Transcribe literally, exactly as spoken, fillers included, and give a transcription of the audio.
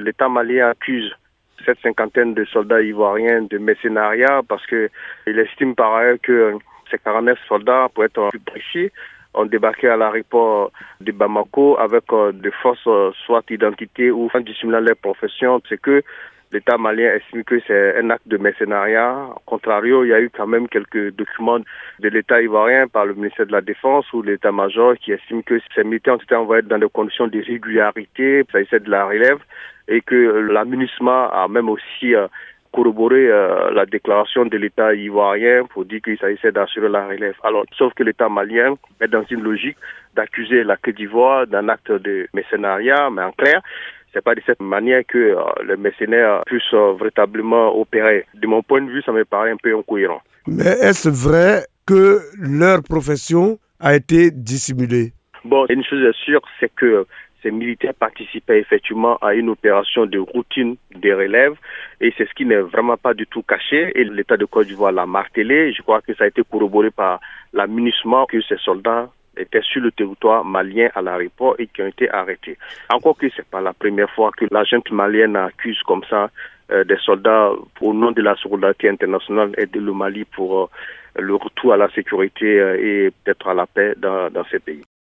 l'État malien accuse cette cinquantaine de soldats ivoiriens de mercenariat parce qu'il estime par ailleurs que ces quarante-neuf soldats, pour être plus précis, ont débarqué à l'aéroport de Bamako avec des fausses soit identités ou en dissimulant leur profession. C'est que l'État malien estime que c'est un acte de mercenariat. Au contrario, il y a eu quand même quelques documents de l'État ivoirien par le ministère de la Défense ou l'état-major qui estime que ces militaires ont été envoyés dans des conditions d'irrégularité, ça s'agissait de la relève, et que la MINUSMA a même aussi euh, corroboré euh, la déclaration de l'État ivoirien pour dire qu'il s'agissait d'assurer la relève. Alors, sauf que l'État malien est dans une logique d'accuser la Côte d'Ivoire d'un acte de mercenariat, mais en clair, c'est pas de cette manière que euh, les mercenaires puissent euh, véritablement opérer. De mon point de vue, ça me paraît un peu incohérent. Mais est-ce vrai que leur profession a été dissimulée? Bon, une chose est sûre, c'est que ces militaires participaient effectivement à une opération de routine de relève et c'est ce qui n'est vraiment pas du tout caché et l'État de Côte d'Ivoire l'a martelé. Je crois que ça a été corroboré par la MINUSMA que ces soldats étaient sur le territoire malien à l'aéroport et qui ont été arrêtés. Encore que c'est pas la première fois que la junte malienne accuse comme ça euh, des soldats au nom de la solidarité internationale et de le Mali pour euh, le retour à la sécurité euh, et peut-être à la paix dans, dans ces pays.